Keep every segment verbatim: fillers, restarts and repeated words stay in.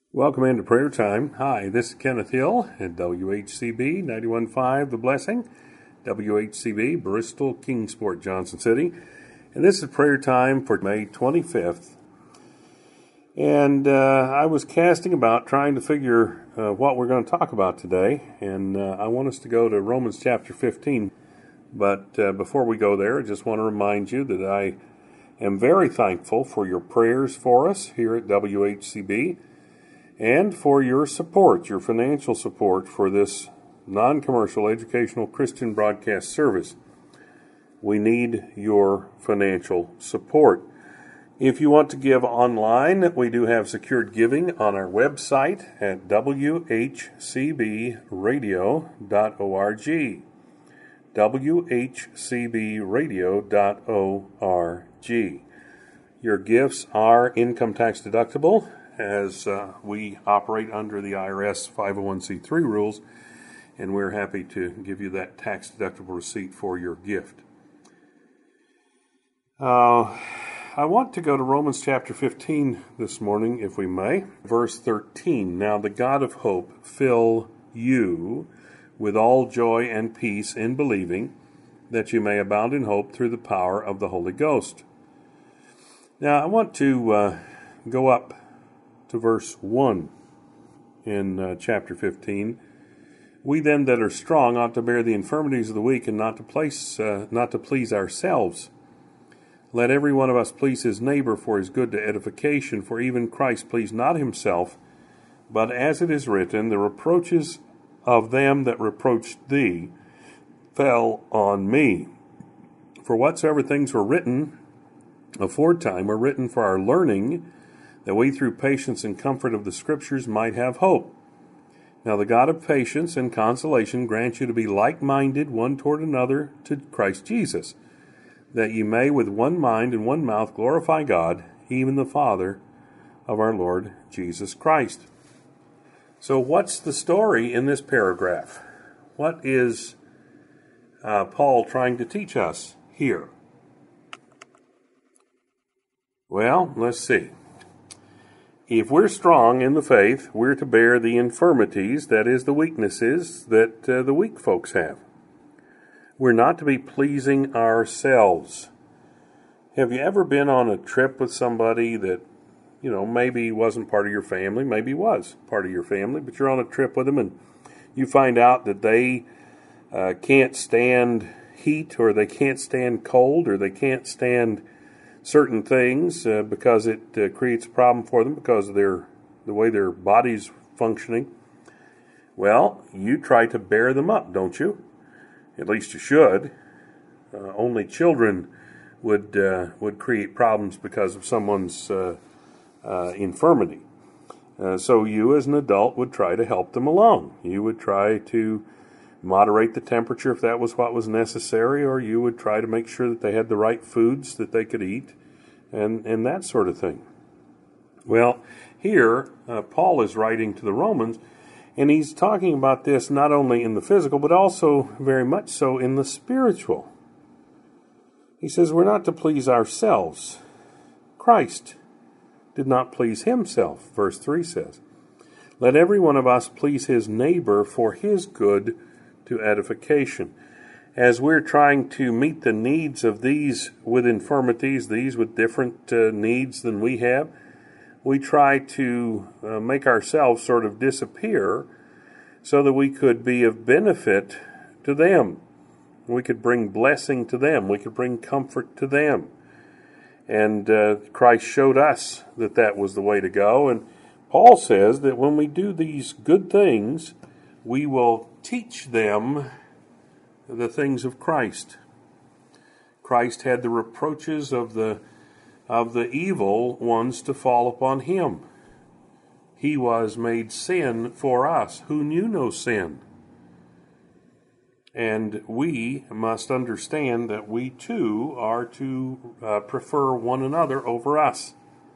Welcome into prayer time. Hi, this is Kenneth Hill at W H C B ninety-one point five The Blessing, W H C B, Bristol, Kingsport, Johnson City. And this is prayer time for May twenty-fifth. And uh, I was casting about trying to figure uh, what we're going to talk about today. And uh, I want us to go to Romans chapter fifteen. But uh, before we go there, I just want to remind you that I am very thankful for your prayers for us here at W H C B. And for your support, your financial support for this non-commercial educational Christian broadcast service. We need your financial support. If you want to give online, we do have secured giving on our website at w h c b radio dot org. w h c b radio dot org. Your gifts are income tax deductible, as uh, we operate under the I R S five oh one c three rules, and we're happy to give you that tax-deductible receipt for your gift. Uh, I want to go to Romans chapter fifteen this morning, if we may. Verse thirteen, "Now the God of hope fill you with all joy and peace in believing, that you may abound in hope through the power of the Holy Ghost." Now I want to uh, go up to verse one in uh, chapter fifteen. "We then that are strong ought to bear the infirmities of the weak, and not to place, uh, not to please ourselves. Let every one of us please his neighbor for his good to edification. For even Christ pleased not himself, but as it is written, the reproaches of them that reproached thee fell on me. For whatsoever things were written aforetime were written for our learning, that we through patience and comfort of the Scriptures might have hope. Now the God of patience and consolation grant you to be like-minded one toward another to Christ Jesus, that ye may with one mind and one mouth glorify God, even the Father of our Lord Jesus Christ." So what's the story in this paragraph? What is uh, Paul trying to teach us here? Well, let's see. If we're strong in the faith, we're to bear the infirmities, that is, the weaknesses that uh, the weak folks have. We're not to be pleasing ourselves. Have you ever been on a trip with somebody that, you know, maybe wasn't part of your family, maybe was part of your family, but you're on a trip with them and you find out that they uh, can't stand heat, or they can't stand cold, or they can't stand certain things uh, because it uh, creates a problem for them because of their the way their body's functioning. Well, you try to bear them up, don't you? At least you should. Uh, only children would uh, would create problems because of someone's uh, uh, infirmity. Uh, so you as an adult would try to help them along. You would try to moderate the temperature if that was what was necessary, or you would try to make sure that they had the right foods that they could eat, and, and that sort of thing. Well, here, uh, Paul is writing to the Romans, and he's talking about this not only in the physical, but also very much so in the spiritual. He says we're not to please ourselves. Christ did not please himself, verse three says. "Let every one of us please his neighbor for his good to edification." As we're trying to meet the needs of these with infirmities, these with different uh, needs than we have, we try to uh, make ourselves sort of disappear so that we could be of benefit to them. We could bring blessing to them. We could bring comfort to them. And uh, Christ showed us that that was the way to go. And Paul says that when we do these good things, we will teach them the things of Christ. Christ had the reproaches of the of the evil ones to fall upon him. He was made sin for us, who knew no sin. And we must understand that we too are to uh, prefer one another over us.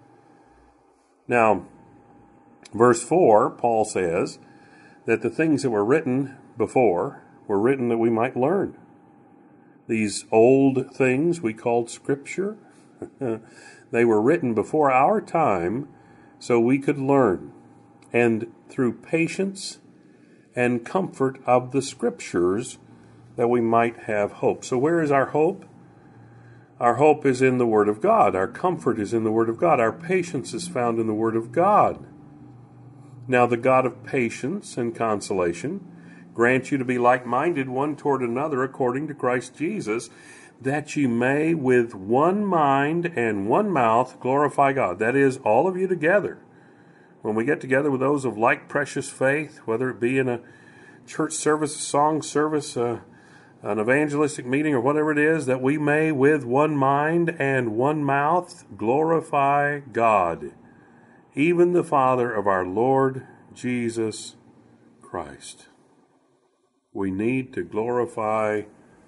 Now, verse four, Paul says that the things that were written before were written that we might learn. These old things we called Scripture, they were written before our time so we could learn. and through patience and comfort of the Scriptures, that we might have hope. So where is our hope? Our hope is in the Word of God. Our comfort is in the Word of God. Our patience is found in the Word of God. Now the God of patience and consolation grant you to be like-minded one toward another according to Christ Jesus, that ye may with one mind and one mouth glorify God. That is, all of you together. When we get together with those of like precious faith, whether it be in a church service, a song service, uh, an evangelistic meeting, or whatever it is, that we may with one mind and one mouth glorify God, even the Father of our Lord Jesus Christ. We need to glorify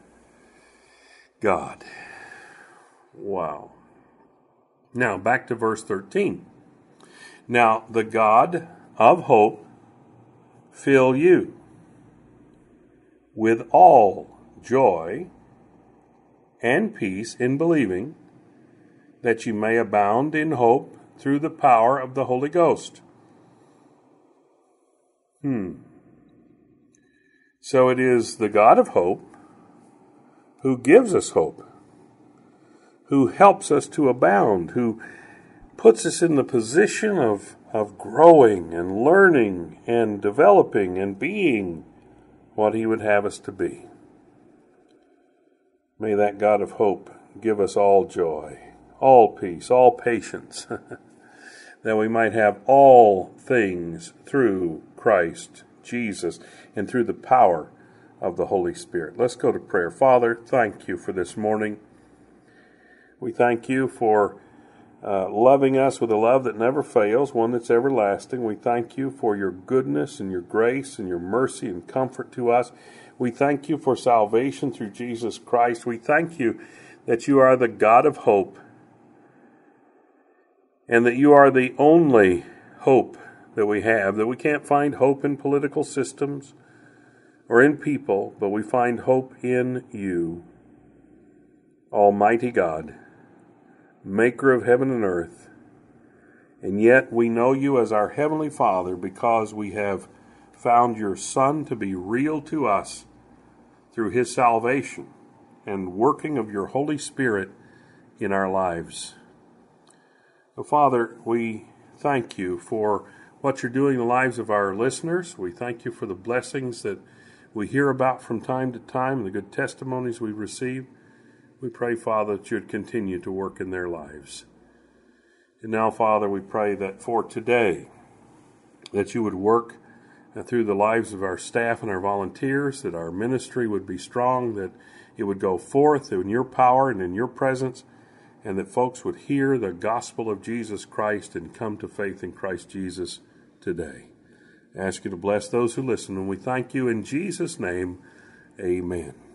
God. Wow. Now, back to verse thirteen. Now, the God of hope fill you with all joy and peace in believing, that you may abound in hope through the power of the Holy Ghost. Hmm. So it is the God of hope who gives us hope, who helps us to abound, who puts us in the position of, of growing and learning and developing and being what He would have us to be. May that God of hope give us all joy, all peace, all patience, that we might have all things through Christ Jesus and through the power of the Holy Spirit. Let's go to prayer. Father, thank you for this morning. We thank you for uh, loving us with a love that never fails, one that's everlasting. We thank you for your goodness and your grace and your mercy and comfort to us. We thank you for salvation through Jesus Christ. We thank you that you are the God of hope, and that you are the only hope that we have, that we can't find hope in political systems or in people, but we find hope in you, Almighty God, maker of heaven and earth. And yet we know you as our Heavenly Father because we have found your Son to be real to us through His salvation and working of your Holy Spirit in our lives. So, Father, we thank you for what you're doing in the lives of our listeners. We thank you for the blessings that we hear about from time to time and the good testimonies we receive. We pray, Father, that you'd continue to work in their lives. And now, Father, we pray that for today, that you would work through the lives of our staff and our volunteers, that our ministry would be strong, that it would go forth in your power and in your presence, and that folks would hear the gospel of Jesus Christ and come to faith in Christ Jesus today. I ask you to bless those who listen, and we thank you in Jesus' name. Amen.